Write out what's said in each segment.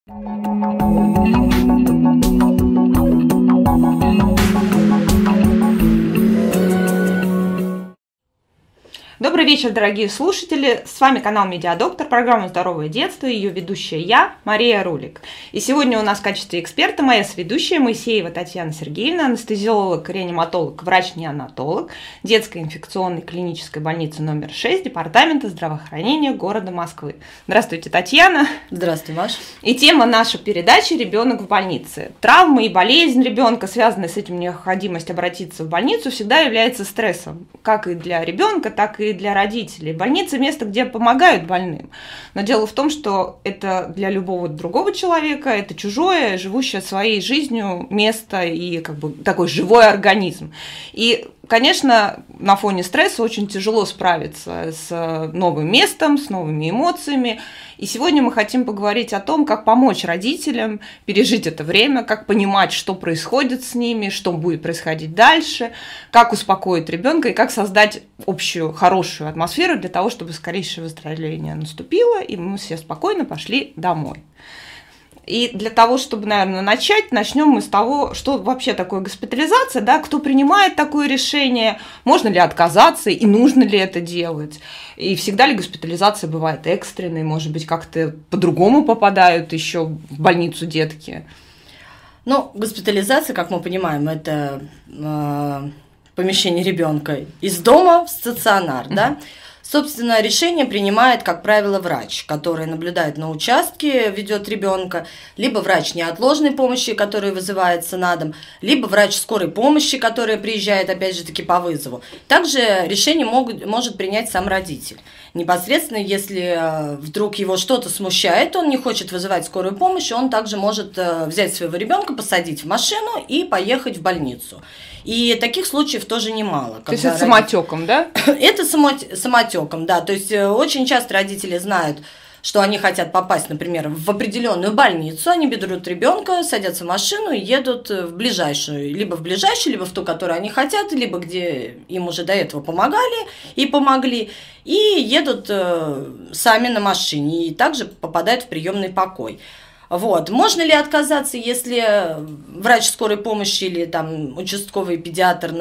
Добрый вечер, дорогие слушатели! С вами канал Медиадоктор, программа «Здоровое детство», ее ведущая я, Мария Рулик. И сегодня у нас в качестве эксперта моя соведущая Моисеева Татьяна Сергеевна, анестезиолог, реаниматолог, врач-неонатолог детской инфекционной клинической больницы номер 6 Департамента здравоохранения города Москвы. Здравствуйте, Татьяна! Здравствуй, Маш! И тема нашей передачи «Ребенок в больнице». Травмы и болезнь ребенка, связанные с этим необходимость обратиться в больницу, всегда является стрессом, как и для ребенка, так и для родителей. Больница – место, где помогают больным. Но дело в том, что это для любого другого человека, это чужое, живущее своей жизнью место и как бы такой живой организм. И, конечно, на фоне стресса очень тяжело справиться с новым местом, с новыми эмоциями. И сегодня мы хотим поговорить о том, как помочь родителям пережить это время, как понимать, что происходит с ними, что будет происходить дальше, как успокоить ребенка и как создать общую хорошую атмосферу для того, чтобы скорейшее выздоровление наступило, и мы все спокойно пошли домой. И для того, чтобы, наверное, начнем мы с того, что вообще такое госпитализация, да, кто принимает такое решение, можно ли отказаться и нужно ли это делать, и всегда ли госпитализация бывает экстренной, может быть, как-то по-другому попадают еще в больницу детки. Ну, госпитализация, как мы понимаем, это помещение ребенка из дома в стационар, да. Собственно, решение принимает, как правило, врач, который наблюдает на участке, ведет ребенка, либо врач неотложной помощи, который вызывается на дом, либо врач скорой помощи, который приезжает, опять же таки, по вызову. Также решение может принять сам родитель. Непосредственно, если вдруг его что-то смущает, он не хочет вызывать скорую помощь, он также может взять своего ребенка, посадить в машину и поехать в больницу. И таких случаев тоже немало. То есть это самотеком, да? Это самотеком, да. То есть очень часто родители знают, что они хотят попасть, например, в определенную больницу, они берут ребенка, садятся в машину и едут в ближайшую, либо в ту, которую они хотят, либо где им уже до этого помогали и помогли, и едут сами на машине, и также попадают в приемный покой. Вот. Можно ли отказаться, если врач скорой помощи или там участковый педиатр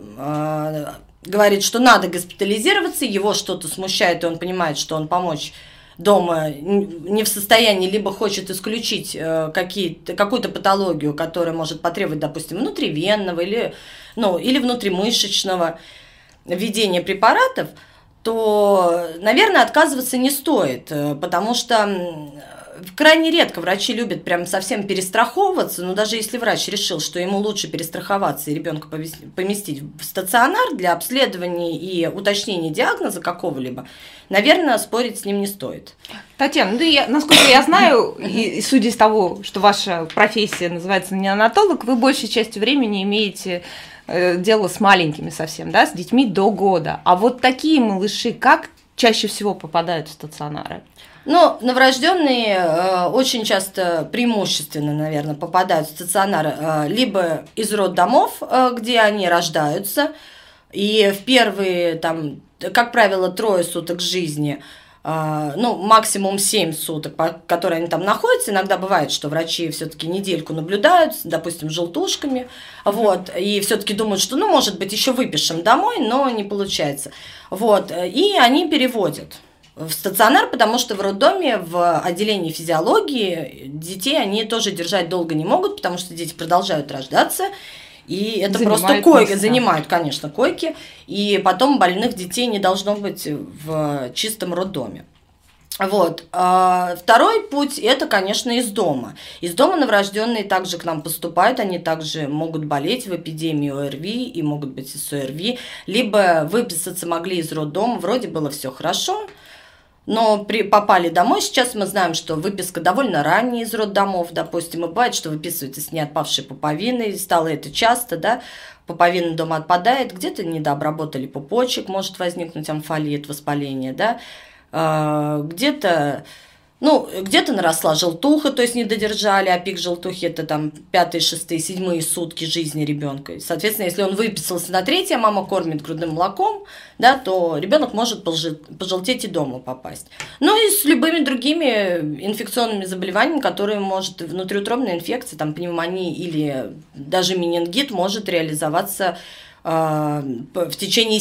говорит, что надо госпитализироваться, его что-то смущает, и он понимает, что он помочь дома не в состоянии, либо хочет исключить какую-то патологию, которая может потребовать, допустим, внутривенного или внутримышечного введения препаратов, то, наверное, отказываться не стоит, потому что крайне редко врачи любят прям совсем перестраховываться, но даже если врач решил, что ему лучше перестраховаться и ребенка поместить в стационар для обследования и уточнения диагноза какого-либо, наверное, спорить с ним не стоит. Татьяна, насколько я знаю, и судя из того, что ваша профессия называется неонатолог, вы большей частью времени имеете дело с маленькими совсем, да, с детьми до года. А вот такие малыши как чаще всего попадают в стационары? Ну, новорожденные очень часто, преимущественно, наверное, попадают в стационар либо из роддомов, где они рождаются, и в первые, там, как правило, 3 суток жизни, максимум 7 суток, которые они там находятся. Иногда бывает, что врачи все-таки недельку наблюдают, допустим, желтушками, вот, и все-таки думают, что, может быть, еще выпишем домой, но не получается. Вот, и они переводят в стационар, потому что в роддоме, в отделении физиологии детей они тоже держать долго не могут, потому что дети продолжают рождаться, и это просто койки, занимают, конечно, койки, и потом больных детей не должно быть в чистом роддоме. Вот. Второй путь – это, конечно, из дома. Из дома новорожденные также к нам поступают, они также могут болеть в эпидемии ОРВИ и могут быть с ОРВИ, либо выписаться могли из роддома, вроде было все хорошо, но попали домой. Сейчас мы знаем, что выписка довольно ранняя из роддомов, допустим, и бывает, что выписывается с неотпавшей пуповиной, стало это часто, да, пуповина дома отпадает, где-то недообработали пупочек, может возникнуть амфолит, воспаление, да, где-то Ну, где-то наросла желтуха, то есть не додержали, а пик желтухи это там 5, 6, 7 сутки жизни ребенка. Соответственно, если он выписался на 3, а мама кормит грудным молоком, да, то ребенок может пожелтеть и дома попасть. Ну и с любыми другими инфекционными заболеваниями, которые может внутриутробная инфекция, там пневмония или даже менингит может реализоваться в течение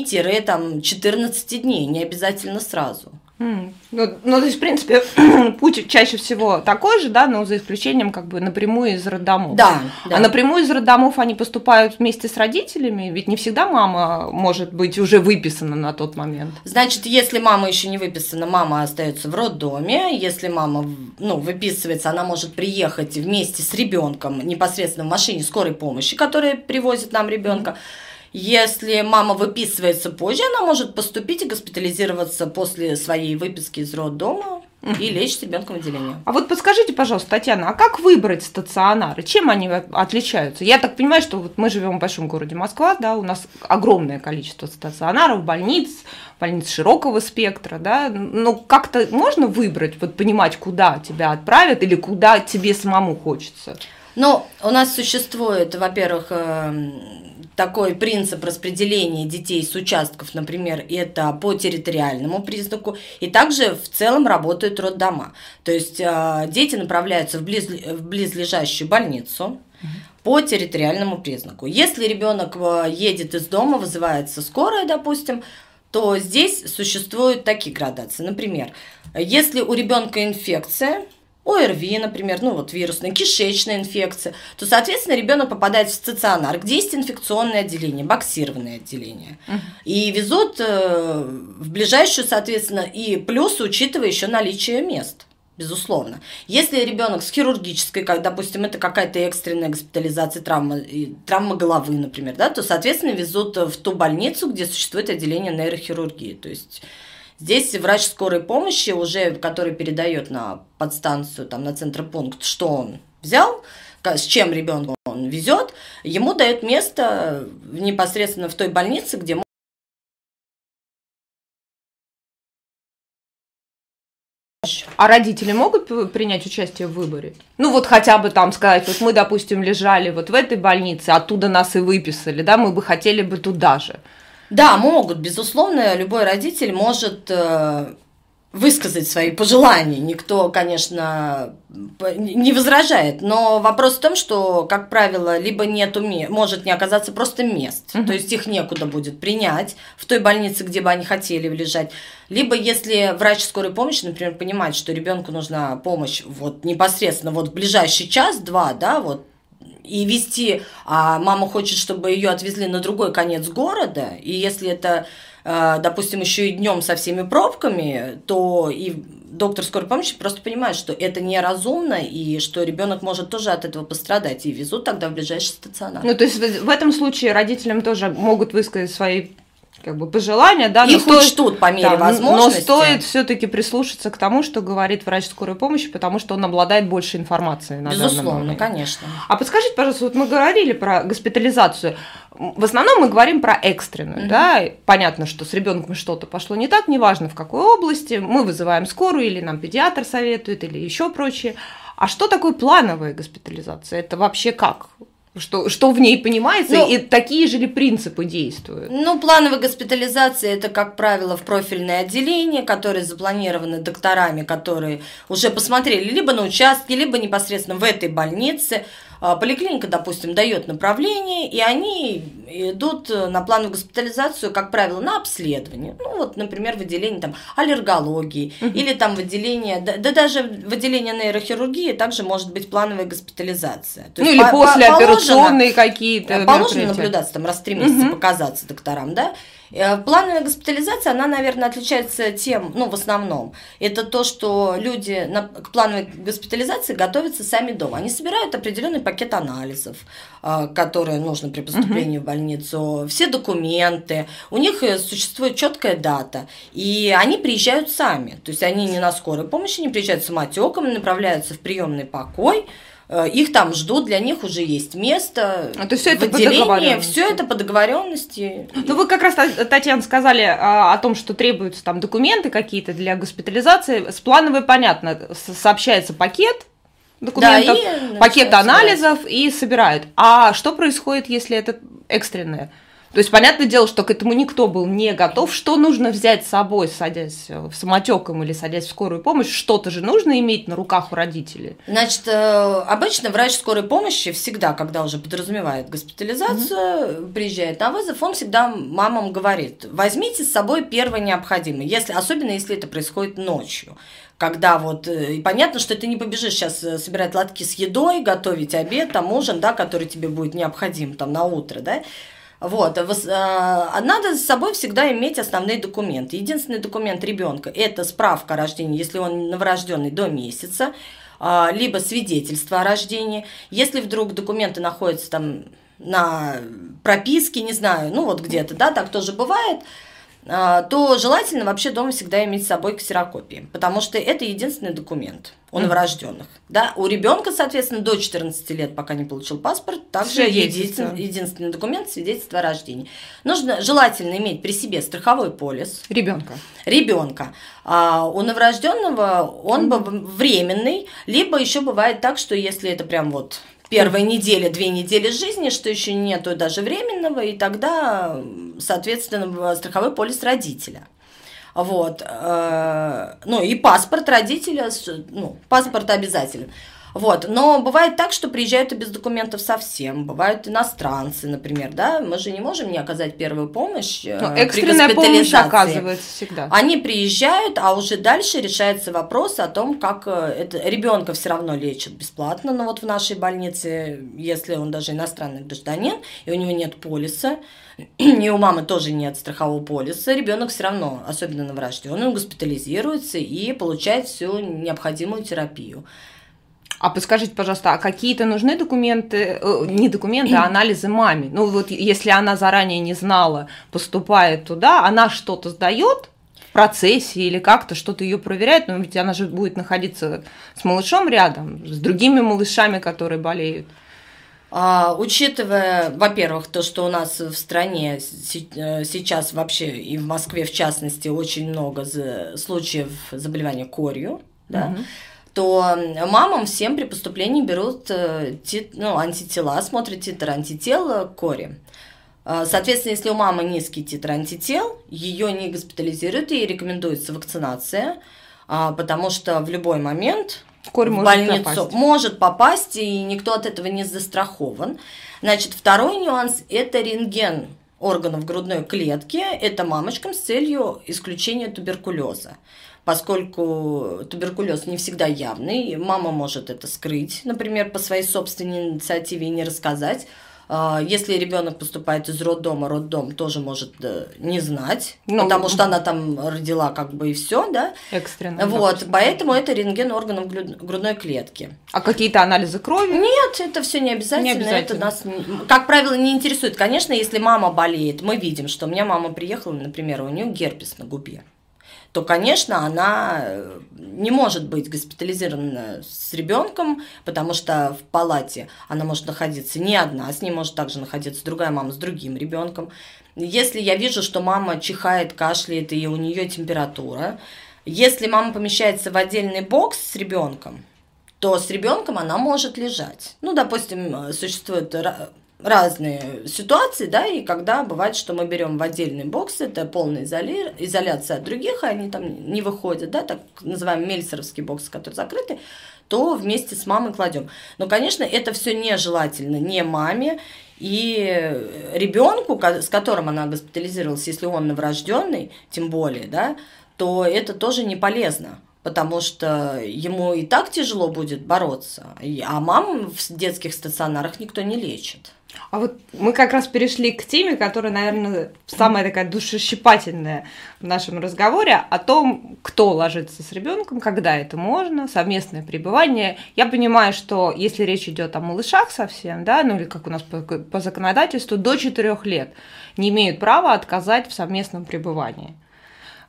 7-14 дней, не обязательно сразу. Ну, то есть, в принципе, путь чаще всего такой же, да, но за исключением как бы напрямую из роддомов. Да. А напрямую из роддомов они поступают вместе с родителями, ведь не всегда мама может быть уже выписана на тот момент. Значит, если мама еще не выписана, мама остается в роддоме. Если мама, выписывается, она может приехать вместе с ребенком непосредственно в машине скорой помощи, которая привозит нам ребенка. Если мама выписывается позже, она может поступить и госпитализироваться после своей выписки из роддома и лечь с ребенком в отделении. А вот подскажите, пожалуйста, Татьяна, а как выбрать стационары? Чем они отличаются? Я так понимаю, что вот мы живем в большом городе Москва, да, у нас огромное количество стационаров, больниц широкого спектра, да, но как-то можно выбрать, вот понимать, куда тебя отправят или куда тебе самому хочется? Ну, у нас существует, во-первых, такой принцип распределения детей с участков, например, это по территориальному признаку, и также в целом работают роддома. То есть дети направляются в близлежащую больницу по территориальному признаку. Если ребенок едет из дома, вызывается скорая, допустим, то здесь существуют такие градации. Например, если у ребенка инфекция, ОРВИ, например, вирусная, кишечная инфекция, то, соответственно, ребенок попадает в стационар, где есть инфекционное отделение, боксированное отделение. И везут в ближайшую, соответственно, и плюс учитывая еще наличие мест, безусловно. Если ребенок с хирургической, как, допустим, это какая-то экстренная госпитализация, травма головы, например, да, то, соответственно, везут в ту больницу, где существует отделение нейрохирургии. То есть здесь врач скорой помощи, уже который передает на подстанцию, там, на центропункт, что он взял, с чем ребенка он везет, ему дает место непосредственно в той больнице, где А родители могут принять участие в выборе? Ну вот хотя бы там сказать, вот мы, допустим, лежали вот в этой больнице, оттуда нас и выписали, да, мы бы хотели бы туда же. Да, могут, безусловно, любой родитель может высказать свои пожелания. Никто, конечно, не возражает, но вопрос в том, что, как правило, либо может не оказаться просто мест, то есть их некуда будет принять в той больнице, где бы они хотели лежать, либо если врач скорой помощи, например, понимает, что ребенку нужна помощь вот непосредственно вот в ближайший час-два, да, вот, и везти, а мама хочет, чтобы ее отвезли на другой конец города, и если это, допустим, еще и днем со всеми пробками, то и доктор скорой помощи просто понимает, что это неразумно, и что ребенок может тоже от этого пострадать, и везут тогда в ближайший стационар. Ну, то есть в этом случае родителям тоже могут высказать свои пожелания, да, их учтут по мере возможности. Но стоит все-таки прислушаться к тому, что говорит врач скорой помощи, потому что он обладает больше информацией на данный момент. Безусловно, конечно. А подскажите, пожалуйста, вот мы говорили про госпитализацию. В основном мы говорим про экстренную, да, понятно, что с ребенком что-то пошло не так, неважно в какой области, мы вызываем скорую, или нам педиатр советует, или еще прочее. А что такое плановая госпитализация? Это вообще как? Что в ней понимается, и такие же ли принципы действуют? Плановая госпитализация – это, как правило, в профильное отделение, которые запланированы докторами, которые уже посмотрели либо на участке, либо непосредственно в этой больнице. Поликлиника, допустим, дает направление, и они идут на плановую госпитализацию, как правило, на обследование. Например, в отделении аллергологии, или в отделении, даже в отделении нейрохирургии также может быть плановая госпитализация. То есть или послеоперационные какие-то. Положено наблюдаться, раз в 3 месяца показаться докторам, да. Плановая госпитализация, она, наверное, отличается тем, в основном, это то, что люди к плановой госпитализации готовятся сами дома. Они собирают определенный пакет анализов, которые нужно при поступлении в больницу, все документы, у них существует четкая дата, и они приезжают сами, то есть они не на скорой помощи, не приезжают самотеком, направляются в приемный покой, их там ждут, для них уже есть место то все в это отделении, все это по договоренности. Ну, вы как раз, Татьяна, сказали о том, что требуются там документы какие-то для госпитализации. С плановой, понятно, сообщается пакет документов, Да, пакет анализов и собирают. А что происходит, если это экстренное? То есть, понятное дело, что к этому никто был не готов. Что нужно взять с собой, садясь в самотеком или садясь в скорую помощь? Что-то же нужно иметь на руках у родителей. Значит, обычно врач скорой помощи всегда, когда уже подразумевает госпитализацию, приезжает на вызов, он всегда мамам говорит: возьмите с собой первое необходимое, особенно если это происходит ночью. Когда вот, и понятно, что ты не побежишь сейчас собирать лотки с едой, готовить обед, там ужин, да, который тебе будет необходим там на утро, да. Вот, надо с собой всегда иметь основные документы. Единственный документ ребенка – это справка о рождении, если он новорожденный до месяца, либо свидетельство о рождении. Если вдруг документы находятся там на прописке, не знаю, ну вот где-то, да, так тоже бывает, то желательно вообще дома всегда иметь с собой ксерокопии, потому что это единственный документ у новорожденных. Да? У ребенка, соответственно, до 14 лет, пока не получил паспорт, также единственный документ — свидетельство о рождении. Нужно желательно иметь при себе страховой полис. Ребенка. У новорожденного он временный, либо еще бывает так, что если это прям вот первая неделя, 2 недели жизни, что еще нету даже временного, и тогда, соответственно, страховой полис родителя. Вот. Ну, и паспорт родителя, ну, паспорт обязателен. Вот. Но бывает так, что приезжают и без документов совсем. Бывают иностранцы, например, да, мы же не можем не оказать первую помощь. Экстренная помощь оказывается всегда. Они приезжают, а уже дальше решается вопрос о том, как ребенка все равно лечат бесплатно. Но вот в нашей больнице, если он даже иностранный гражданин, и у него нет полиса, и у мамы тоже нет страхового полиса, ребенок все равно, особенно новорожденный, он госпитализируется и получает всю необходимую терапию. А подскажите, пожалуйста, а какие-то нужны документы, не документы, а анализы маме? Ну вот если она заранее не знала, поступает туда, она что-то сдает в процессе или как-то что-то ее проверяет, но ведь она же будет находиться с малышом рядом, с другими малышами, которые болеют. Учитывая, во-первых, то, что у нас в стране сейчас вообще и в Москве в частности очень много случаев заболевания корью, да, то мамам всем при поступлении берут антитела, смотрят титр антител к кори. Соответственно, если у мамы низкий титр антител, ее не госпитализируют, ей рекомендуется вакцинация, потому что в любой момент корь в больницу может попасть, и никто от этого не застрахован. Значит, второй нюанс – это рентген органов грудной клетки, это мамочкам с целью исключения туберкулеза. Поскольку туберкулез не всегда явный, мама может это скрыть, например, по своей собственной инициативе и не рассказать. Если ребенок поступает из роддома, роддом тоже может не знать, потому что она там родила как бы и все, да? Экстренно. Вот, допустим. Поэтому это рентген органов грудной клетки. А какие-то анализы крови? Нет, это все не обязательно. Это нас, как правило, не интересует. Конечно, если мама болеет, мы видим, что у меня мама приехала, например, у нее герпес на губе, то, конечно, она не может быть госпитализирована с ребенком, потому что в палате она может находиться не одна, с ней может также находиться другая мама с другим ребенком. Если я вижу, что мама чихает, кашляет и у нее температура, если мама помещается в отдельный бокс с ребенком, то с ребенком она может лежать. Ну, допустим, существуют разные ситуации, да, и когда бывает, что мы берем в отдельный бокс, это полная изоляция от других, а они там не выходят, да, так называемый мельцеровский бокс, который закрытый, то вместе с мамой кладем. Но, конечно, это все нежелательно не маме и ребенку, с которым она госпитализировалась, если он новорожденный, тем более, да, то это тоже не полезно. Потому что ему и так тяжело будет бороться, а мам в детских стационарах никто не лечит. А вот мы как раз перешли к теме, которая, наверное, самая такая душещипательная в нашем разговоре, о том, кто ложится с ребенком, когда это можно, совместное пребывание. Я понимаю, что если речь идет о малышах совсем, да, ну или как у нас по законодательству, до 4 лет не имеют права отказать в совместном пребывании.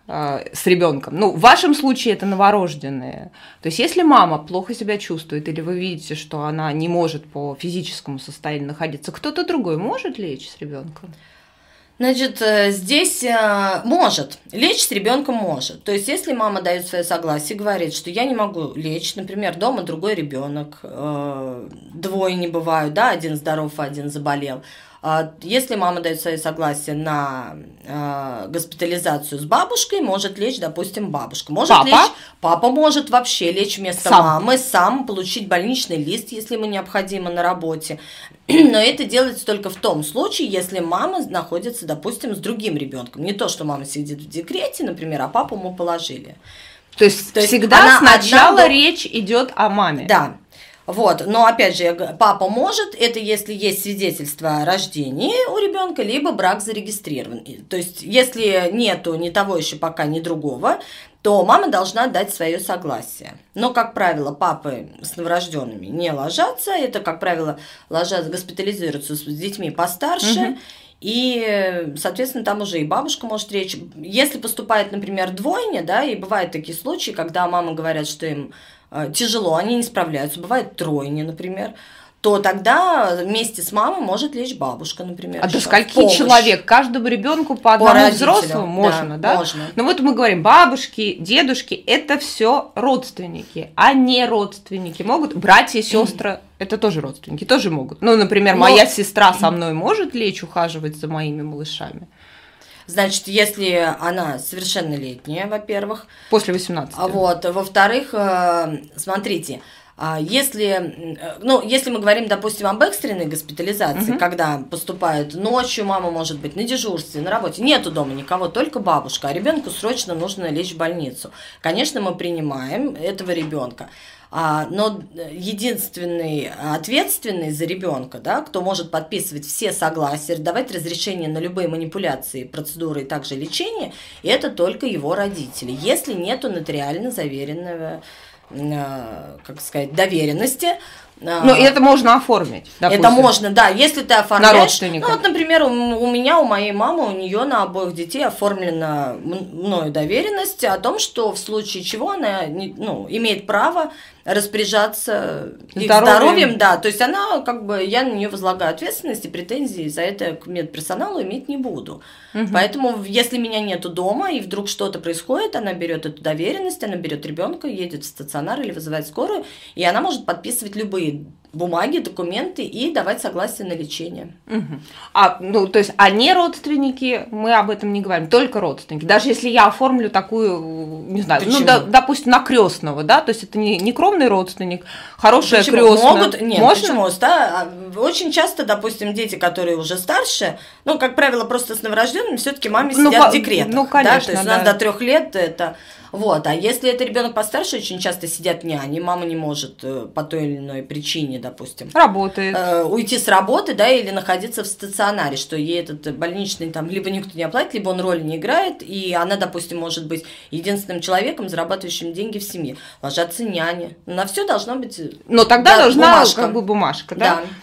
с ребенком. Ну, в вашем случае это новорожденные. То есть, если мама плохо себя чувствует, или вы видите, что она не может по физическому состоянию находиться, кто-то другой может лечь с ребенком? Значит, здесь может, лечь с ребенком может. То есть, если мама дает свое согласие, говорит, что я не могу лечь, например, дома другой ребенок, двое не бывают, да, один здоров, один заболел. Если мама дает свое согласие на госпитализацию с бабушкой, может лечь, допустим, бабушка. Может лечь, папа может вообще лечь вместо мамы, сам получить больничный лист, если ему необходимо на работе. Но это делается только в том случае, если мама находится, допустим, с другим ребенком. Не то, что мама сидит в декрете, например, а папу мы положили. То есть всегда сначала речь идет о маме. Да. Вот, но опять же, папа может, это если есть свидетельство о рождении у ребенка, либо брак зарегистрирован. То есть, если нету ни того еще пока, ни другого, то мама должна дать свое согласие. Но, как правило, папы с новорожденными не ложатся, это, как правило, госпитализируются с детьми постарше. И, соответственно, там уже и бабушка может речь. Если поступает, например, двойня, да, и бывают такие случаи, когда мамы говорят, что им тяжело, они не справляются, бывает тройня, например, то тогда вместе с мамой может лечь бабушка, например. А до скольки человек? Каждому ребенку по одному взрослому можно, да? Можно. Но вот мы говорим, бабушки, дедушки, это все родственники, а не родственники. Могут братья, сестры, это тоже родственники, тоже могут. Ну, например, моя сестра со мной может лечь, ухаживать за моими малышами? Значит, если она совершеннолетняя, во-первых. После 18. Вот, во-вторых, смотрите, если мы говорим, допустим, об экстренной госпитализации, когда поступают ночью, мама может быть на дежурстве, на работе, нету дома никого, только бабушка, а ребенку срочно нужно лечь в больницу. Конечно, мы принимаем этого ребенка. Но единственный ответственный за ребенка, да, кто может подписывать все согласия, давать разрешение на любые манипуляции, процедуры и также лечение, это только его родители, если нету нотариально заверенного, как сказать, доверенности. Ну, это можно оформить, допустим. Это можно, да, если ты оформляешь. На родственников. Ну, вот, например, у меня, у моей мамы, у нее на обоих детей оформлена мною доверенность о том, что в случае чего она имеет право распоряжаться их здоровьем, да, то есть она, как бы, я на нее возлагаю ответственность и претензии за это к медперсоналу иметь не буду. Поэтому, если меня нету дома и вдруг что-то происходит, она берет эту доверенность, она берет ребенка, едет в стационар или вызывает скорую, и она может подписывать любые бумаги, документы и давать согласие на лечение. То есть, а не родственники, мы об этом не говорим, только родственники. Даже если я оформлю такую, не знаю, допустим, на крестного, да, то есть это не кровный родственник, хорошая крестная. Нет, можно? Почему? Да, очень часто, допустим, дети, которые уже старше, как правило, просто с новорожденными, все-таки маме сидят в декретах. Конечно, да, то есть у нас до 3 лет это. Вот, а если это ребенок постарше, очень часто сидят няни, мама не может по той или иной причине, допустим, уйти с работы, да, или находиться в стационаре, что ей этот больничный там либо никто не оплатит, либо он роли не играет, и она, допустим, может быть единственным человеком, зарабатывающим деньги в семье. Ложатся няни. На все должно быть. Но тогда должна бумажка, да? Да.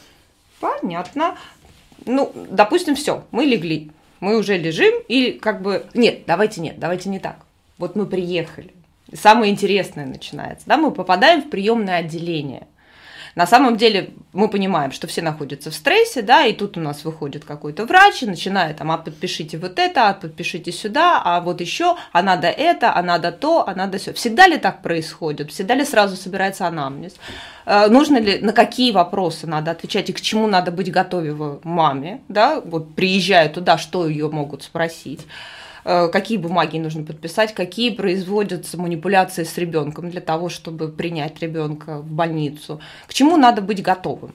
Понятно. Допустим, все, мы легли, мы уже лежим, и нет, давайте не так. Вот мы приехали, самое интересное начинается, да, мы попадаем в приемное отделение. На самом деле мы понимаем, что все находятся в стрессе, да, и тут у нас выходит какой-то врач и начинает там, подпишите вот это, подпишите сюда, а вот еще, а надо это, а надо то, а надо все. Всегда ли так происходит? Всегда ли сразу собирается анамнез? Нужно ли, на какие вопросы надо отвечать и к чему надо быть готове маме, да, вот приезжая туда, что ее могут спросить? Какие бумаги нужно подписать, какие производятся манипуляции с ребенком для того, чтобы принять ребенка в больницу, к чему надо быть готовым?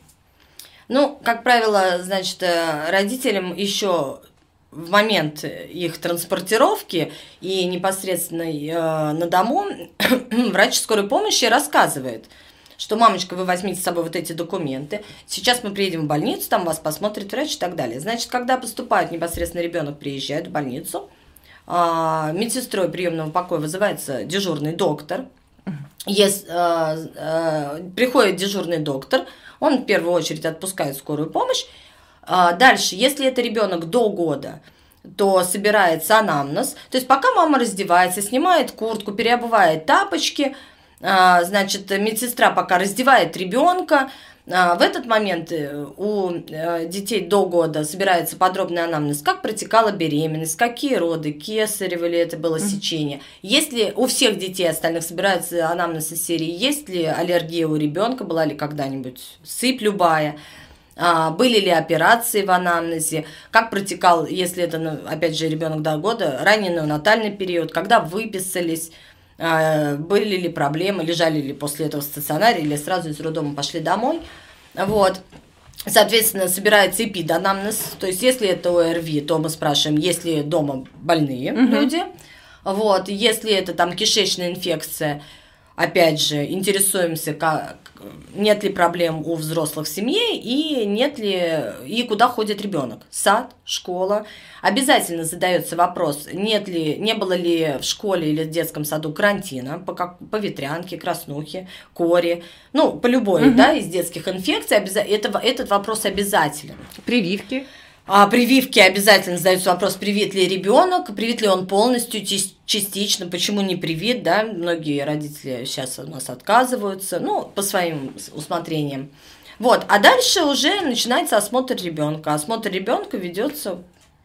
Как правило, значит, родителям еще в момент их транспортировки и непосредственно на дому врач скорой помощи рассказывает, что, мамочка, вы возьмите с собой вот эти документы, сейчас мы приедем в больницу, там вас посмотрит врач и так далее. Значит, когда поступает непосредственно ребенок, приезжает в больницу, медсестрой приемного покоя вызывается дежурный доктор. Приходит дежурный доктор, он в первую очередь отпускает скорую помощь. Дальше, если это ребенок до года, то собирается анамнез. То есть пока мама раздевается, снимает куртку, переобувает тапочки, значит, медсестра пока раздевает ребенка. В этот момент у детей до года собирается подробный анамнез, как протекала беременность, какие роды, кесарево ли это было сечение. Если у всех детей остальных собирается анамнез из серии, есть ли аллергия у ребенка, была ли когда-нибудь сыпь любая, были ли операции в анамнезе, как протекал, если это, опять же, ребенок до года, ранний неонатальный период, когда выписались, были ли проблемы, лежали ли после этого в стационаре или сразу из роддома пошли домой. Вот. Соответственно, собирается эпиданамнез, то есть если это ОРВИ, то мы спрашиваем, есть ли дома больные люди. Вот. Если это там кишечная инфекция, опять же, интересуемся, нет ли проблем у взрослых в семье и нет ли и куда ходит ребенок. Сад, школа. Обязательно задается вопрос, не было ли в школе или в детском саду карантина по ветрянке, краснухе, кори, ну, по любой, да, из детских инфекций. Этот вопрос обязателен. Прививки. Прививки обязательно задается вопрос, привит ли ребенок, привит ли он полностью, частично, почему не привит, да, многие родители сейчас у нас отказываются, ну, по своим усмотрениям. Вот, а дальше уже начинается осмотр ребенка. Осмотр ребенка ведется,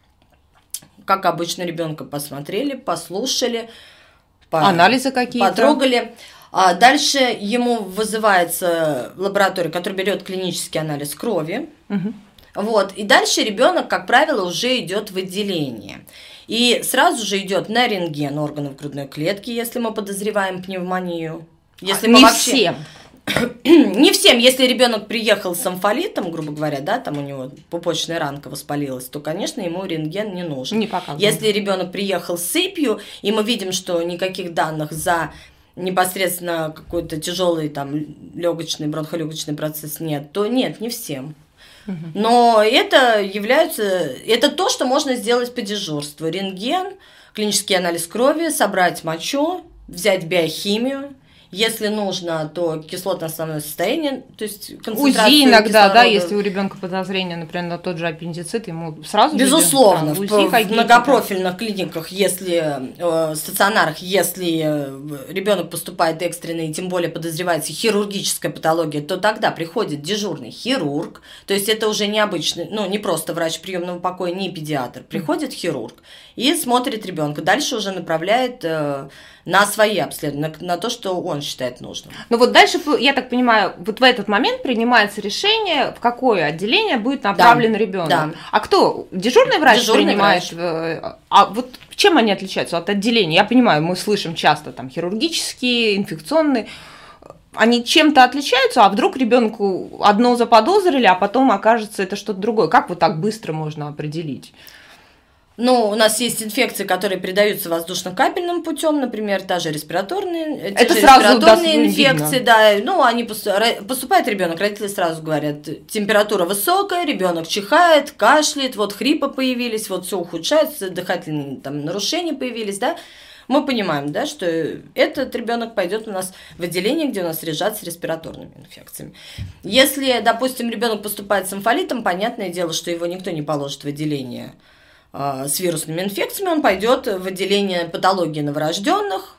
как обычно, ребенка посмотрели, послушали, анализы какие-то, потрогали. Дальше ему вызывается лаборатория, которая берет клинический анализ крови. Вот, и дальше ребенок, как правило, уже идет в отделение. И сразу же идет на рентген органов грудной клетки, если мы подозреваем пневмонию. Если не всем. Не всем. Если ребенок приехал с амфолитом, грубо говоря, да, там у него пупочная ранка воспалилась, то, конечно, ему рентген не нужен. Не показывает. Если ребенок приехал с сыпью, и мы видим, что никаких данных за непосредственно какой-то тяжелый там легочный, бронхолегочный процесс нет, то нет, не всем. Но это то, что можно сделать по дежурству. Рентген, клинический анализ крови, собрать мочу, взять биохимию. Если нужно, то кислотно-основное состояние, то есть концентрацию УЗИ иногда, кислорода. да, если у ребенка подозрение, например, на тот же аппендицит, ему сразу безусловно, УЗИ в многопрофильных клиниках, стационарах, если ребенок поступает экстренно и тем более подозревается хирургическая патология, то тогда приходит дежурный хирург, то есть это уже необычный, ну не просто врач приемного покоя, не педиатр, приходит хирург и смотрит ребенка, дальше уже направляет на свои обследования, на то, что он считает нужным. Ну вот дальше, я так понимаю, вот в этот момент принимается решение, в какое отделение будет направлен ребенок. Да. А кто? Дежурный врач принимает? А вот чем они отличаются от отделений? Я понимаю, мы слышим часто там хирургические, инфекционные. Они чем-то отличаются, а вдруг ребенку одно заподозрили, а потом окажется это что-то другое. Как вот так быстро можно определить? Ну, у нас есть инфекции, которые передаются воздушно-капельным путем, например, та же респираторные инфекции, видно. Да, ну, они поступает ребенок, родители сразу говорят, температура высокая, ребенок чихает, кашляет, вот хрипы появились, вот все ухудшается, дыхательные там нарушения появились, да. Мы понимаем, да, что этот ребенок пойдет у нас в отделение, где у нас лежат с респираторными инфекциями. Если, допустим, ребенок поступает с амфолитом, понятное дело, что его никто не положит в отделение с вирусными инфекциями, он пойдет в отделение патологии новорожденных,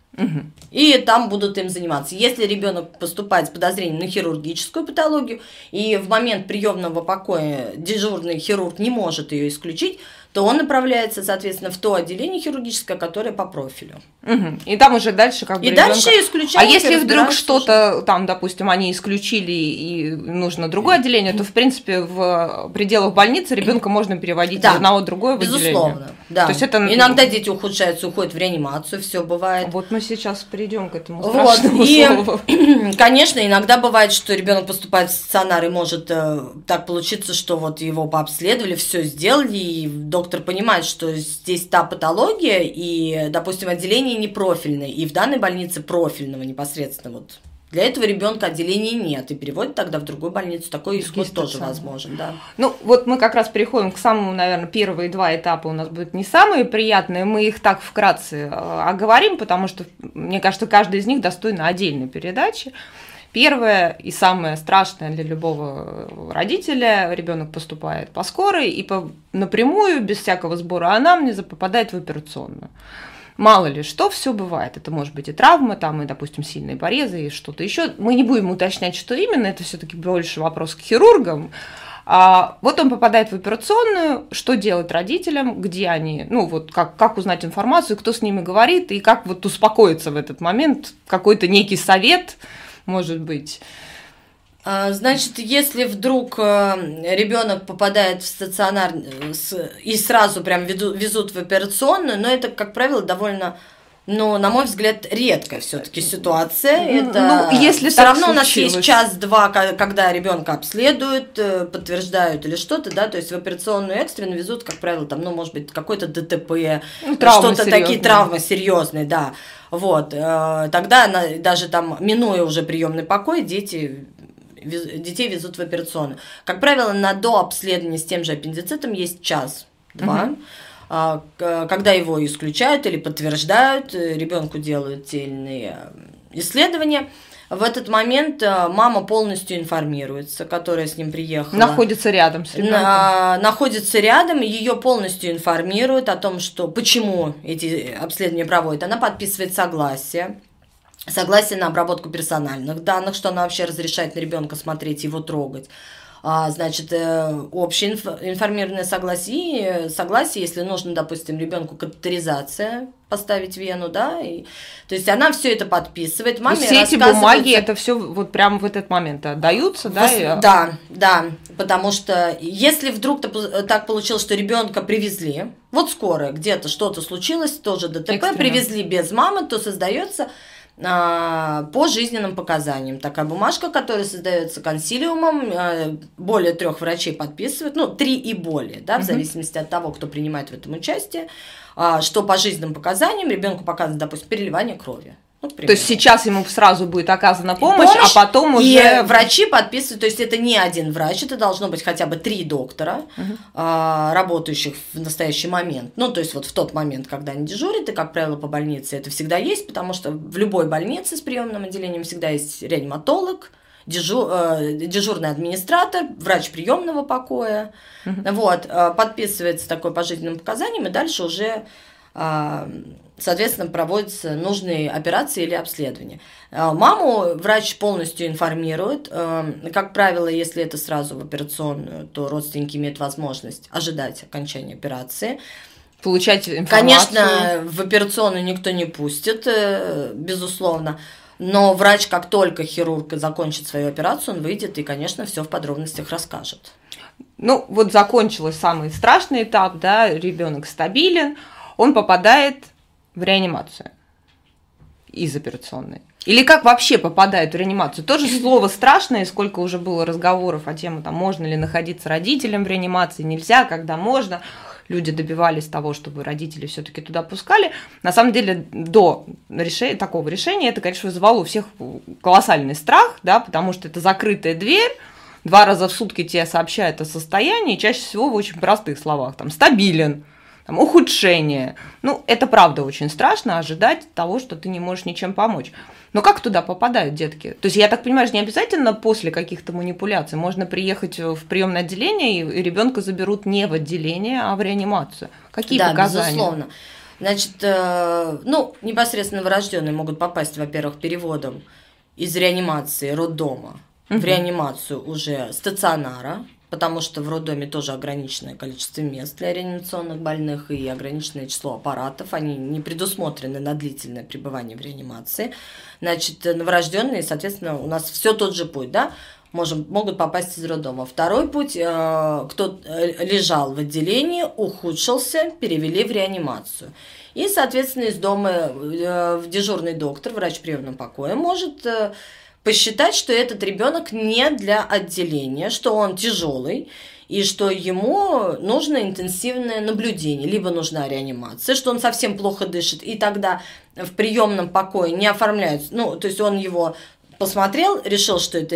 и там будут им заниматься. Если ребенок поступает с подозрением на хирургическую патологию, и в момент приемного покоя дежурный хирург не может ее исключить, то он направляется, соответственно, в то отделение хирургическое, которое по профилю. И там уже дальше как бы дальше исключают. А если вдруг что-то там, допустим, они исключили и нужно другое отделение, то, в принципе, в пределах больницы ребенка можно переводить из одного в другое в отделение. Безусловно, да. То есть это... Иногда дети ухудшаются, уходят в реанимацию, все бывает. Вот мы сейчас перейдем к этому страшному слову. Конечно, иногда бывает, что ребенок поступает в стационар, и может так получиться, что вот его пообследовали, все сделали, и доктор понимает, что здесь та патология, и, допустим, отделение не профильное, и в данной больнице профильного непосредственно вот. Для этого ребенка отделения нет, и переводят тогда в другую больницу. Такой исход тоже возможен, да. Ну, вот мы как раз переходим к самому, наверное, первые два этапа у нас будут не самые приятные, мы их так вкратце оговорим, потому что, мне кажется, каждый из них достойна отдельной передачи. Первое и самое страшное для любого родителя: ребенок поступает по скорой и напрямую, без всякого сбора анамнеза, попадает в операционную. Мало ли что, все бывает. Это может быть и травма, там, и, допустим, сильные порезы, и что-то еще. Мы не будем уточнять, что именно, это все-таки больше вопрос к хирургам. Вот он попадает в операционную, что делать родителям, где они, ну вот как узнать информацию, кто с ними говорит, и как вот успокоиться в этот момент, какой-то некий совет, может быть. Значит, если вдруг ребенок попадает в стационар и сразу прям везут в операционную, но это, как правило, довольно... Но, на мой взгляд, редкая все-таки ситуация. Это если все равно случилось. У нас есть час-два, когда ребенка обследуют, подтверждают или что-то, да, то есть в операционную экстренно везут, как правило, там, ну, может быть, какой-то ДТП, что-то такие травмы серьезные, да. Вот. Тогда даже там, минуя уже приемный покой, детей везут в операционную. Как правило, на дообследование с тем же аппендицитом есть час-два. Когда его исключают или подтверждают, ребенку делают те или иные исследования. В этот момент мама полностью информируется, которая с ним приехала. Находится рядом с ребенком. Находится рядом, ее полностью информируют о том, что почему эти обследования проводят. Она подписывает согласие на обработку персональных данных, что она вообще разрешает на ребенка смотреть, его трогать. Значит, общее информированное согласие, если нужно, допустим, ребенку катетеризация поставить вену, да, то есть она все это подписывает, маме все эти бумаги, это все вот прямо в этот момент отдаются, да? Да, потому что если вдруг так получилось, что ребенка привезли, вот скорая, где-то что-то случилось, тоже ДТП, экстренно привезли без мамы, то создается по жизненным показаниям такая бумажка, которая создается консилиумом, более 3 врачей подписывают, 3 и более, да, в зависимости от того, кто принимает в этом участие, что по жизненным показаниям ребенку показано, допустим, переливание крови. То есть сейчас ему сразу будет оказана помощь, а потом уже... И врачи подписывают, то есть это не один врач, это должно быть хотя бы 3 доктора, работающих в настоящий момент. То есть вот в тот момент, когда они дежурят, и, как правило, по больнице это всегда есть, потому что в любой больнице с приемным отделением всегда есть реаниматолог, дежурный администратор, врач приемного покоя. Вот, подписывается такое по жизненным показаниям, и дальше уже... соответственно, проводятся нужные операции или обследования. Маму врач полностью информирует. Как правило, если это сразу в операционную, то родственники имеют возможность ожидать окончания операции. Получать информацию. Конечно, в операционную никто не пустит, безусловно. Но врач, как только хирург закончит свою операцию, он выйдет и, конечно, все в подробностях расскажет. Вот закончился самый страшный этап, да, ребенок стабилен, он попадает в реанимацию из операционной. Или как вообще попадает в реанимацию? Тоже слово страшное, сколько уже было разговоров о теме, можно ли находиться родителям в реанимации, нельзя, когда можно. Люди добивались того, чтобы родители все-таки туда пускали. На самом деле, до такого решения это, конечно, вызывало у всех колоссальный страх, да, потому что это закрытая дверь, 2 раза в сутки тебе сообщают о состоянии, чаще всего в очень простых словах, стабилен, ухудшение. Это правда очень страшно, ожидать того, что ты не можешь ничем помочь. Но как туда попадают детки? То есть, я так понимаю, не обязательно после каких-то манипуляций. Можно приехать в приемное отделение, и ребенка заберут не в отделение, а в реанимацию. Какие показания? Да, безусловно. Значит, непосредственно новорожденные могут попасть, во-первых, переводом из реанимации роддома в реанимацию уже стационара, потому что в роддоме тоже ограниченное количество мест для реанимационных больных и ограниченное число аппаратов. Они не предусмотрены на длительное пребывание в реанимации. Значит, новорожденные, соответственно, у нас все тот же путь, да, могут попасть из роддома. Второй путь, кто лежал в отделении, ухудшился, перевели в реанимацию. И, соответственно, из дома дежурный доктор, врач приемного покоя, может посчитать, что этот ребенок не для отделения, что он тяжелый, и что ему нужно интенсивное наблюдение, либо нужна реанимация, что он совсем плохо дышит, и тогда в приемном покое не оформляются, то есть он его посмотрел, решил, что это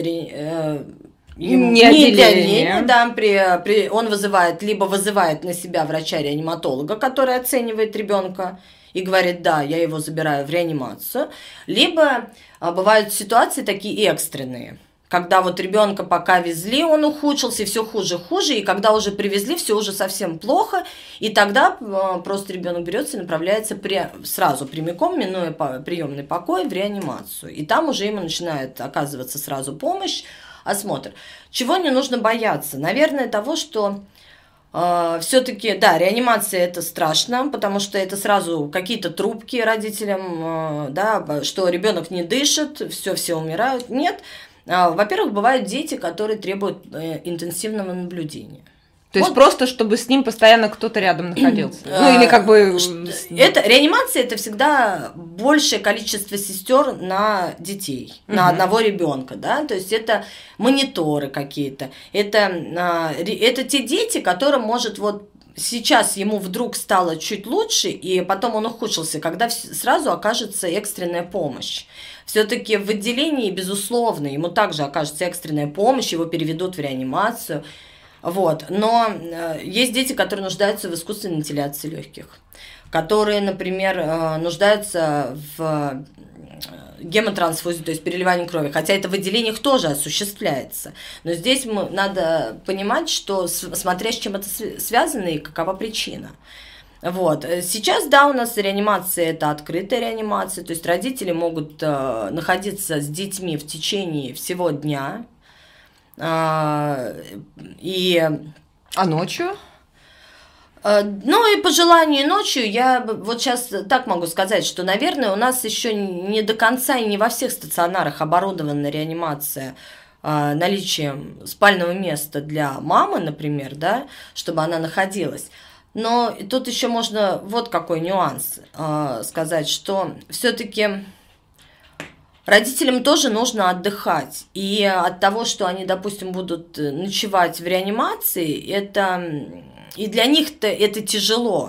не отделение, да, он либо вызывает на себя врача-реаниматолога, который оценивает ребенка и говорит, да, я его забираю в реанимацию, либо бывают ситуации такие экстренные, когда вот ребенка пока везли, он ухудшился, и все хуже, и когда уже привезли, все уже совсем плохо, и тогда просто ребенок берется и направляется сразу прямиком, минуя приемный покой, в реанимацию. И там уже ему начинает оказываться сразу помощь, осмотр. Чего не нужно бояться? Наверное, того, что все-таки, да, реанимация это страшно, потому что это сразу какие-то трубки родителям, да, что ребенок не дышит, все умирают. Нет. Во-первых, бывают дети, которые требуют интенсивного наблюдения. То есть просто, чтобы с ним постоянно кто-то рядом находился. Ну, или как бы... Реанимация – это всегда большее количество сестер на детей, на одного ребенка, да, то есть это мониторы какие-то, это те дети, которым может вот сейчас ему вдруг стало чуть лучше, и потом он ухудшился, когда сразу окажется экстренная помощь. Все-таки в отделении, безусловно, ему также окажется экстренная помощь, его переведут в реанимацию. Вот. Но есть дети, которые нуждаются в искусственной вентиляции легких, которые, например, нуждаются в гемотрансфузии, то есть переливании крови, хотя это в отделениях тоже осуществляется. Но здесь надо понимать, что смотря с чем это связано и какова причина. Вот. Сейчас, да, у нас реанимация – это открытая реанимация, то есть родители могут находиться с детьми в течение всего дня. А ночью? Ну и по желанию ночью я вот сейчас так могу сказать, что, наверное, у нас еще не до конца и не во всех стационарах оборудована реанимация наличием спального места для мамы, например, да, чтобы она находилась. Но тут еще можно вот какой нюанс сказать, что все-таки родителям тоже нужно отдыхать. И от того, что они, допустим, будут ночевать в реанимации, и для них-то это тяжело.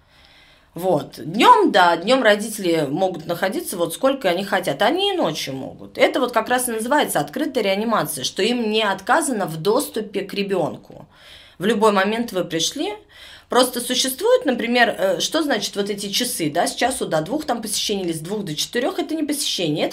Вот. Днем, да, днем родители могут находиться вот сколько они хотят, они и ночью могут. Это вот как раз и называется открытая реанимация, что им не отказано в доступе к ребенку. В любой момент вы пришли. Просто существует, например, что значит вот эти часы, да, с часу до 2 там посещений или с 2 до 4, это не посещение,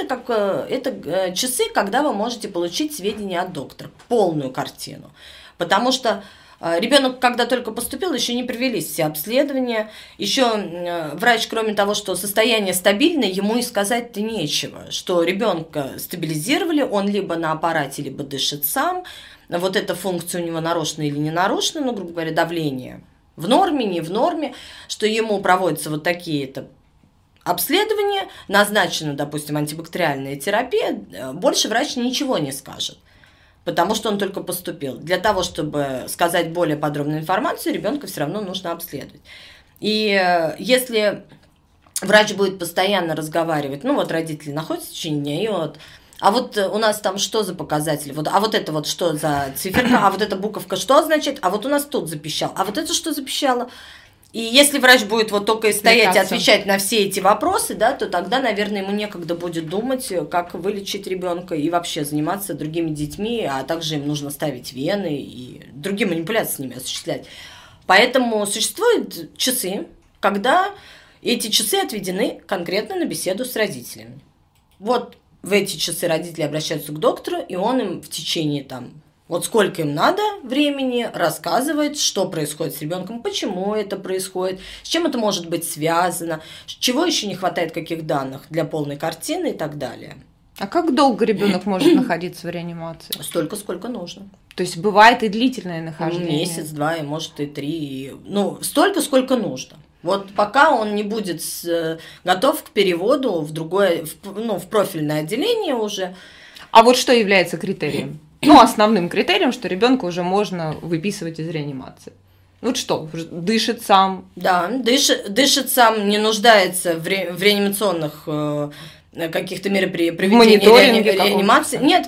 это часы, когда вы можете получить сведения от доктора, полную картину. Потому что ребенок, когда только поступил, еще не провелись все обследования, еще врач, кроме того, что состояние стабильное, ему и сказать-то нечего, что ребенка стабилизировали, он либо на аппарате, либо дышит сам, вот эта функция у него нарушена или не нарушена, ну, грубо говоря, давление в норме, не в норме, что ему проводятся вот такие-то обследования, назначена, допустим, антибактериальная терапия, больше врач ничего не скажет, потому что он только поступил. Для того, чтобы сказать более подробную информацию, ребенка все равно нужно обследовать. И если врач будет постоянно разговаривать, ну вот родители находятся в течение дня, и вот а вот у нас там что за показатели, вот, а вот это вот что за циферка, а вот эта буковка что означает, а вот у нас тут запищал, а вот это что запищало. И если врач будет вот только стоять и отвечать на все эти вопросы, да, то тогда, наверное, ему некогда будет думать, как вылечить ребенка и вообще заниматься другими детьми, а также им нужно ставить вены и другие манипуляции с ними осуществлять. Поэтому существуют часы, когда эти часы отведены конкретно на беседу с родителями. Вот в эти часы родители обращаются к доктору, и он им в течение там, вот сколько им надо времени, рассказывает, что происходит с ребенком, почему это происходит, с чем это может быть связано, чего еще не хватает, каких данных для полной картины и так далее. А как долго ребенок может находиться в реанимации? Столько, сколько нужно. То есть бывает и длительное нахождение? Месяц, 2, и может и 3. Ну, столько, сколько нужно. Вот пока он не будет готов к переводу в другое, в профильное отделение уже. А вот что является критерием? Ну, основным критерием, что ребенка уже можно выписывать из реанимации. Вот что, дышит сам? Да, дышит сам, не нуждается в реанимационных каких-то мероприятиях, проведения реанимации. Нет,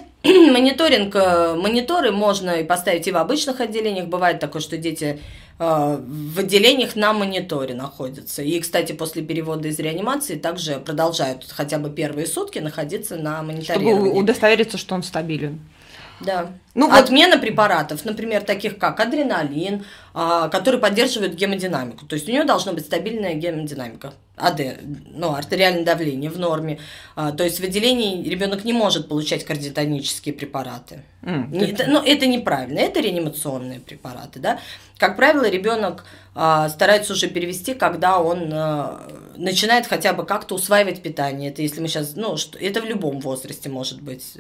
мониторы можно и поставить и в обычных отделениях. Бывает такое, что дети в отделениях на мониторе находятся. И, кстати, после перевода из реанимации также продолжают хотя бы первые сутки находиться на мониторировании. Чтобы удостовериться, что он стабилен. Да. Ну, отмена препаратов, например, таких как адреналин, который поддерживает гемодинамику. То есть у нее должна быть стабильная гемодинамика, артериальное давление в норме. То есть в отделении ребенок не может получать кардиотонические препараты. Это неправильно, это реанимационные препараты. Да? Как правило, ребенок старается уже перевести, когда он начинает хотя бы как-то усваивать питание. Это если мы сейчас, это в любом возрасте может быть,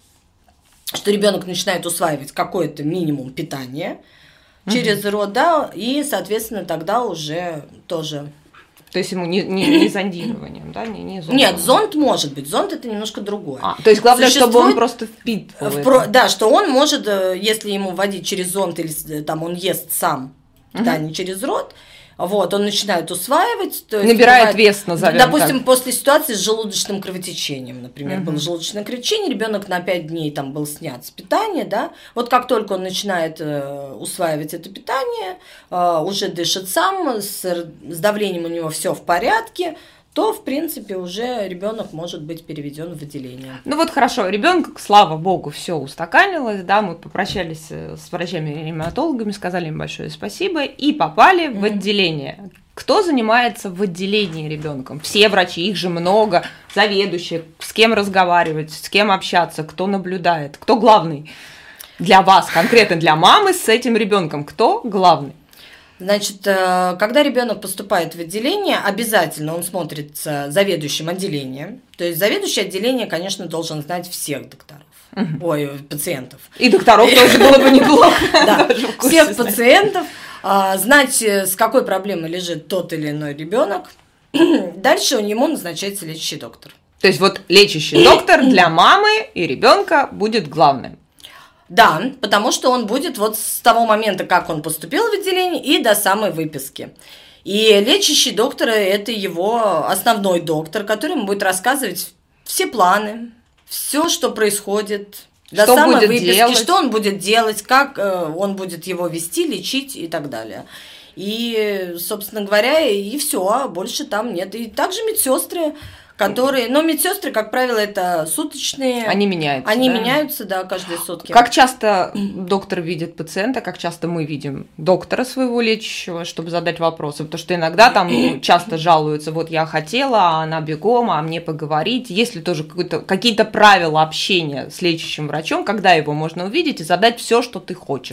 что ребенок начинает усваивать какой-то минимум питания через рот, да, и, соответственно, тогда уже тоже. То есть ему не зондированием, да? Не зондом. Нет, зонд может быть, зонд это немножко другое. То есть главное, чтобы он просто впитывал. Да, что он может, если ему вводить через зонд или там он ест сам питание через рот, он начинает усваивать. То есть набирает вес, назовем допустим, так. После ситуации с желудочным кровотечением, например, было желудочное кровотечение, ребенок на 5 дней там был снят с питания, да, вот как только он начинает усваивать это питание, уже дышит сам, с давлением у него все в порядке, то, в принципе, уже ребенок может быть переведен в отделение. Хорошо, ребенок, слава богу, все устаканилось, да, мы попрощались с врачами-реаниматологами, сказали им большое спасибо и попали в отделение. Кто занимается в отделении ребенком? Все врачи, их же много, заведующие, с кем разговаривать, с кем общаться, кто наблюдает, кто главный для вас, конкретно для мамы с этим ребенком, кто главный? Значит, когда ребенок поступает в отделение, обязательно он смотрится заведующим отделением. То есть заведующий отделение, конечно, должен знать всех докторов. Пациентов. И докторов тоже было бы неплохо. Да, всех пациентов, знать, с какой проблемой лежит тот или иной ребенок. Дальше у него назначается лечащий доктор. То есть лечащий доктор для мамы и ребенка будет главным. Да, потому что он будет с того момента, как он поступил в отделение, и до самой выписки. И лечащий доктор – это его основной доктор, который ему будет рассказывать все планы, все, что происходит до самой выписки, что он будет делать, как он будет его вести, лечить и так далее. И, собственно говоря, и все, больше там нет. И также медсестры, но медсестры, как правило, это суточные. Они меняются. Они меняются, да, каждые сутки. Как часто доктор видит пациента, как часто мы видим доктора своего лечащего, чтобы задать вопросы? Потому что иногда там часто жалуются, я хотела, а она бегом, а мне поговорить. Есть ли тоже какие-то правила общения с лечащим врачом, когда его можно увидеть и задать все, что ты хочешь?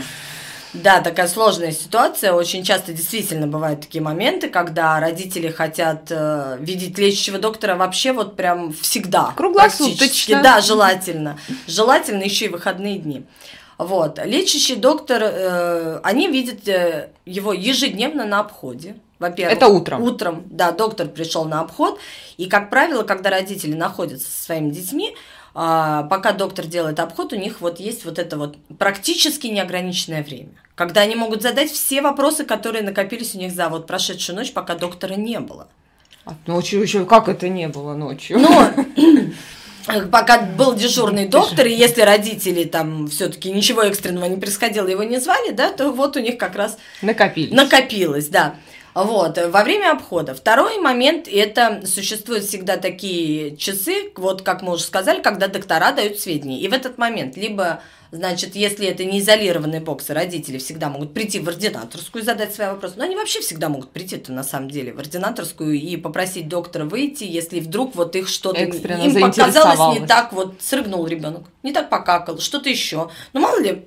Да, такая сложная ситуация. Очень часто действительно бывают такие моменты, когда родители хотят видеть лечащего доктора вообще прям всегда. Круглосуточно. Да, желательно. Желательно еще и выходные дни. Лечащий доктор, они видят его ежедневно на обходе. Во-первых, это утром. Утром, да, доктор пришел на обход. И, как правило, когда родители находятся со своими детьми, пока доктор делает обход, у них есть это практически неограниченное время, когда они могут задать все вопросы, которые накопились у них за прошедшую ночь, пока доктора не было. Ночью еще как это не было ночью? Пока был дежурный доктор, и если родители там все-таки ничего экстренного не происходило, его не звали, да, то у них как раз накопилось, да. Во время обхода. Второй момент, это существуют всегда такие часы, как мы уже сказали, когда доктора дают сведения. И в этот момент, либо, если это не изолированные боксы, родители всегда могут прийти в ординаторскую и задать свои вопросы. Но они вообще всегда могут прийти-то на самом деле в ординаторскую и попросить доктора выйти, если вдруг их что-то экстренно им показалось не так, срыгнул ребенок, не так покакал, что-то еще. Мало ли.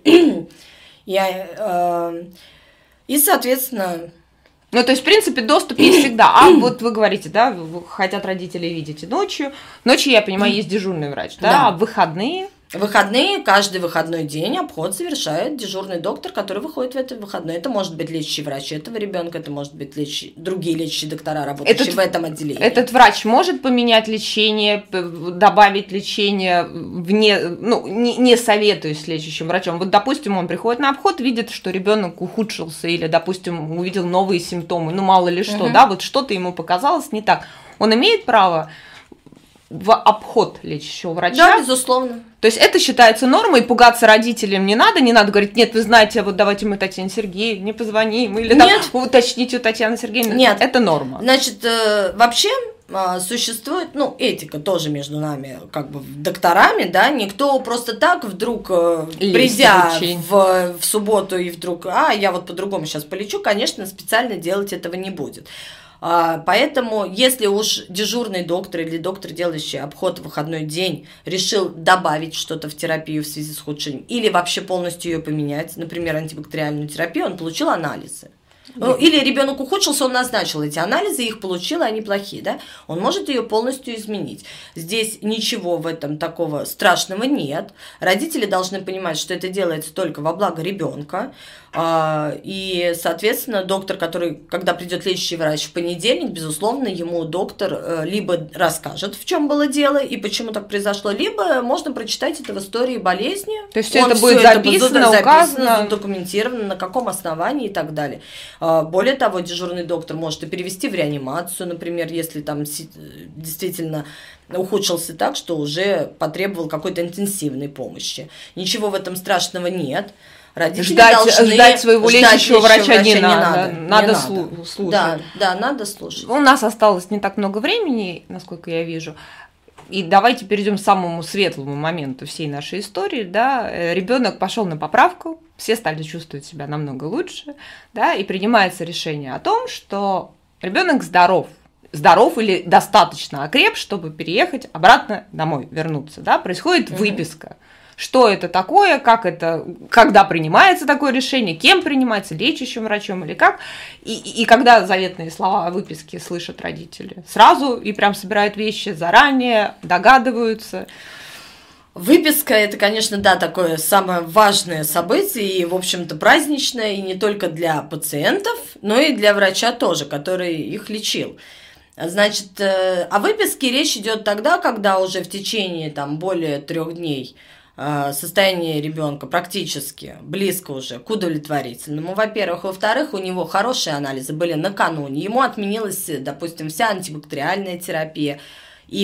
И, соответственно... То есть, в принципе, доступ есть всегда. А вы говорите, да, хотят родители видеть и ночью. Ночью, я понимаю, есть дежурный врач, да? А в выходные? Выходные, каждый выходной день обход совершает дежурный доктор, который выходит в этот выходной. Это может быть лечащий врач этого ребенка, это может быть другие лечащие доктора, работающие в этом отделении. Этот врач может поменять лечение, добавить лечение, не советуясь с лечащим врачом. Допустим, он приходит на обход, видит, что ребенок ухудшился или, допустим, увидел новые симптомы, мало ли что, да, что-то ему показалось не так. Он имеет право в обход лечащего врача? Да, безусловно. То есть это считается нормой, пугаться родителям не надо говорить, нет, вы знаете, давайте мы Татьяне Сергеевне позвоним, или уточните у Татьяны Сергеевны. Нет. Это норма. Значит, вообще существует, этика тоже между нами, как бы докторами, да, никто просто так вдруг, придя в субботу и вдруг, я вот по-другому сейчас полечу, конечно, специально делать этого не будет. Поэтому, если уж дежурный доктор или доктор, делающий обход в выходной день, решил добавить что-то в терапию в связи с ухудшением или вообще полностью ее поменять, например, антибактериальную терапию, он получил анализы. Или ребенок ухудшился, он назначил эти анализы, их получил, они плохие, да? Он может ее полностью изменить. Здесь ничего в этом такого страшного нет. Родители должны понимать, что это делается только во благо ребенка. И, соответственно, доктор, когда придет лечащий врач в понедельник, безусловно, ему доктор либо расскажет, в чем было дело и почему так произошло, либо можно прочитать это в истории болезни. То есть это будет записано, указано, задокументировано, на каком основании и так далее. Более того, дежурный доктор может и перевести в реанимацию, например, если там действительно ухудшился так, что уже потребовал какой-то интенсивной помощи. Ничего в этом страшного нет. Родители ждать своего лечащего врача не надо. Надо слушать. Да, надо слушать. У нас осталось не так много времени, насколько я вижу. И давайте перейдем к самому светлому моменту всей нашей истории. Да? Ребенок пошел на поправку, все стали чувствовать себя намного лучше, да? И принимается решение о том, что ребенок здоров или достаточно окреп, чтобы переехать обратно домой, вернуться. Да? Происходит выписка. Что это такое, когда принимается такое решение, кем принимается, лечащим врачом или как. И когда заветные слова о выписке слышат родители, сразу и прям собирают вещи заранее, догадываются. Выписка – это, конечно, да, такое самое важное событие и, в общем-то, праздничное, и не только для пациентов, но и для врача тоже, который их лечил. Значит, о выписке речь идет тогда, когда уже в течение более 3 дней состояние ребенка практически близко уже к удовлетворительному, во-первых. Во-вторых, у него хорошие анализы были накануне. Ему отменилась, допустим, вся антибактериальная терапия. И,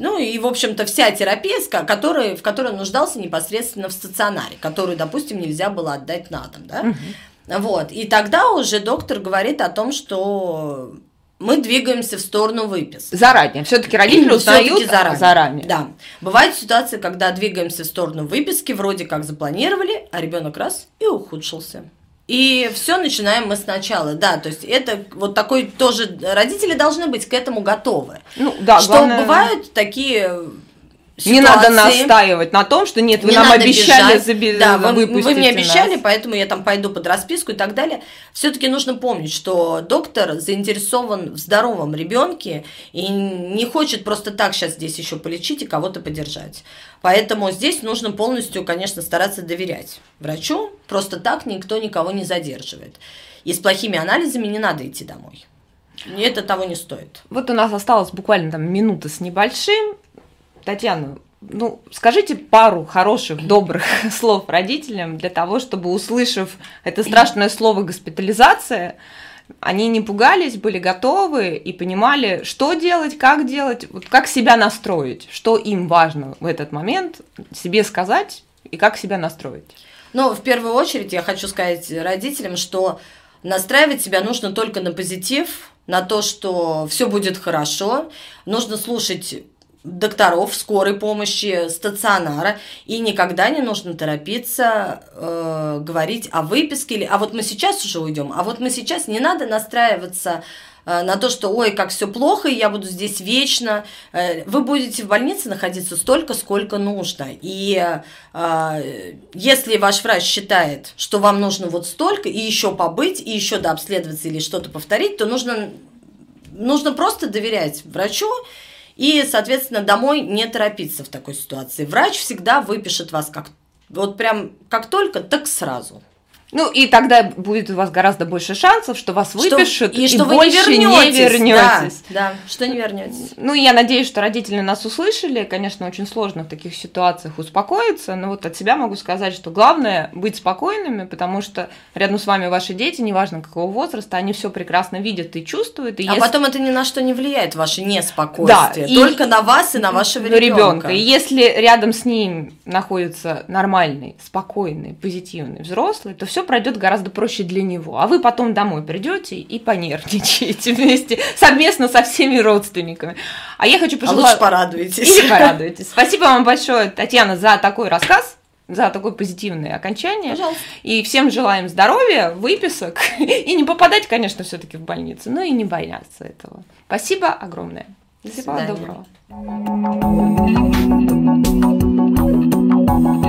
в общем-то, вся терапия, в которой он нуждался непосредственно в стационаре, которую, допустим, нельзя было отдать на дом. Да? Вот. И тогда уже доктор говорит о том, что мы двигаемся в сторону выписки. Заранее. Все-таки родители узнают заранее. Да. Бывают ситуации, когда двигаемся в сторону выписки, вроде как запланировали, а ребенок раз и ухудшился. И все начинаем мы сначала. Да, то есть это вот такой тоже... Родители должны быть к этому готовы. Главное... бывают такие... ситуации. Не надо настаивать на том, что нет, вы нам обещали выпустить. Вы мне обещали, поэтому я пойду под расписку и так далее. Все-таки нужно помнить, что доктор заинтересован в здоровом ребенке и не хочет просто так сейчас здесь еще полечить и кого-то поддержать. Поэтому здесь нужно полностью, конечно, стараться доверять врачу. Просто так никто никого не задерживает. И с плохими анализами не надо идти домой. Это того не стоит. Вот у нас осталось буквально минута с небольшим. Татьяна, скажите пару хороших, добрых слов родителям для того, чтобы, услышав это страшное слово «госпитализация», они не пугались, были готовы и понимали, что делать, как себя настроить, что им важно в этот момент себе сказать и как себя настроить. В первую очередь я хочу сказать родителям, что настраивать себя нужно только на позитив, на то, что все будет хорошо, нужно слушать докторов скорой помощи, стационара, и никогда не нужно торопиться говорить о выписке, или вот мы сейчас уже уйдем, вот мы сейчас, не надо настраиваться на то, что ой, как все плохо, и я буду здесь вечно. Вы будете в больнице находиться столько, сколько нужно. И если ваш врач считает, что вам нужно вот столько, и еще побыть, и еще дообследоваться или что-то повторить, то нужно просто доверять врачу. И, соответственно, домой не торопиться в такой ситуации. Врач всегда выпишет вас как только, так сразу. И тогда будет у вас гораздо больше шансов, что вас выпишут, и что вы больше не вернетесь. Да, что не вернетесь. Я надеюсь, что родители нас услышали. Конечно, очень сложно в таких ситуациях успокоиться, но от себя могу сказать, что главное быть спокойными, потому что рядом с вами ваши дети, неважно какого возраста, они все прекрасно видят и чувствуют. И потом это ни на что не влияет, ваше неспокойствие, только на вас и на вашего ребенка. И если рядом с ним находится нормальный, спокойный, позитивный взрослый, то все все пройдет гораздо проще для него. А вы потом домой придете и понервничаете вместе, совместно со всеми родственниками. А я хочу пожелать... А лучше порадуйтесь. Или порадуйтесь. Спасибо вам большое, Татьяна, за такой рассказ, за такое позитивное окончание. Пожалуйста. И всем желаем здоровья, выписок. И не попадать, конечно, все-таки в больницу, но и не бояться этого. Спасибо огромное. До Всего свидания. доброго.